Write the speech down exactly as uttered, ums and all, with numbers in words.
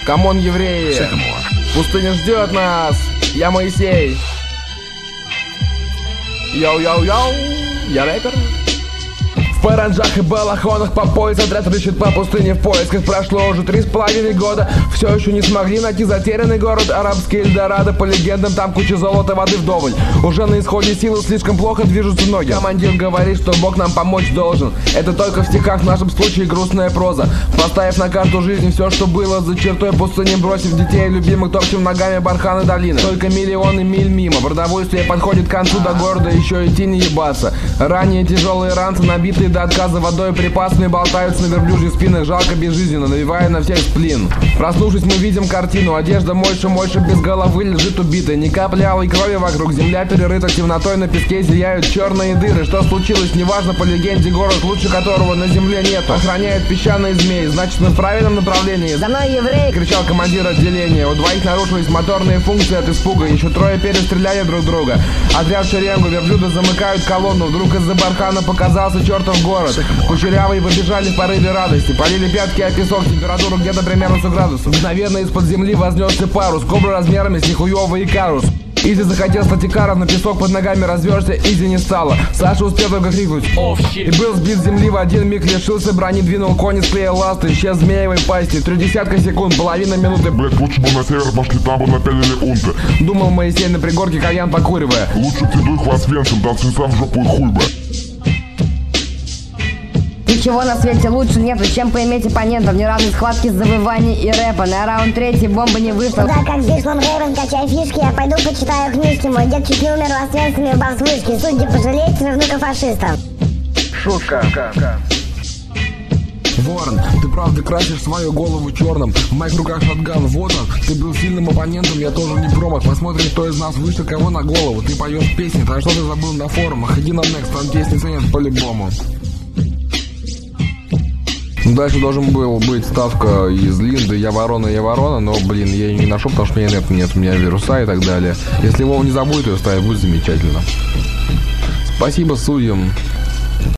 Камон, евреи! Пустыня ждет нас! Я Моисей! Йоу-йоу-йоу! Я рэпер! В паранджах и балахонах по пояс отряд рыщет по пустыне в поисках. Прошло уже три с половиной года, все еще не смогли найти затерянный город. Арабский Эльдорадо, по легендам, там куча золота, воды вдоволь. Уже на исходе силы, слишком плохо движутся ноги. Командир говорит, что Бог нам помочь должен. Это только в стихах, в нашем случае грустная проза. Поставив на карту жизни все, что было за чертой пустыни, бросив детей и любимых, топчем ногами барханы долины. Только миллионы миль мимо, продовольствие подходит к концу, до города еще идти не ебаться. Ранее тяжелые ранцы, набитые до отказа водой, припасами болтаются на верблюжьих спинах, жалко безжизненно, навевая на всех сплин. Проснувшись, мы видим картину. Одежда мойша-мойша без головы лежит убитая. Ни капли алой крови вокруг. Земля перерыта темнотой, на песке зияют черные дыры. Что случилось, неважно, по легенде, город, лучше которого на земле нет. Охраняет песчаные змеи, значит, мы в правильном направлении. За мной, еврей! Кричал командир отделения. У двоих нарушились моторные функции от испуга. Еще трое перестреляли друг друга. Отряд в шеренгу, верблюды замыкают колонну. Вдруг из-за бархана показался чертов город. Кучерявые побежали в порыве радости. Полили пятки о песок, температуру где-то примерно сто градусов. Мгновенно из-под земли вознесся парус, кобра размерами с нихуёвый Икарус. Изи захотел стать Икаром, но песок под ногами разверся, Изи не стало. Саша успел только крикнуть «О, щит!» И был сбит с земли, в один миг лишился брони, двинул конь, склеил ласты, исчез в змеевой пасти. Три десятка секунд, половина минуты. Блять, лучше бы на север пошли, там бы напялили унты. Думал Моисей на пригорке, кальян покуривая. Лучше ты дуй хвост венцем, там свинца в жопу и хуй бы. Ничего на свете лучше нету, чем поиметь оппонентов. Неравной схватки, завываний и рэпа. На раунд третий бомба не вышла. Да, как Бишлом Рейвен, качай фишки. Я пойду почитаю книжки. Мой дед чуть не умер в Освенциме, упав с вышки. Судьи пожалеете же внука фашистов. Шутка. Ворон, ты правда красишь свою голову черным. В моих руках шотган, вот он. Ты был сильным оппонентом, я тоже не промах. Посмотрим, кто из нас выше кого на голову. Ты поешь песни, так что ты забыл на форумах. Иди на Next, там песни ценят по-любому. Дальше должен был быть ставка из Линды «Я ворона, я ворона», но, блин, я ее не нашел, потому что у меня нет, нет, у меня вируса и так далее. Если Вова не забудет ее ставить, будет замечательно. Спасибо судьям.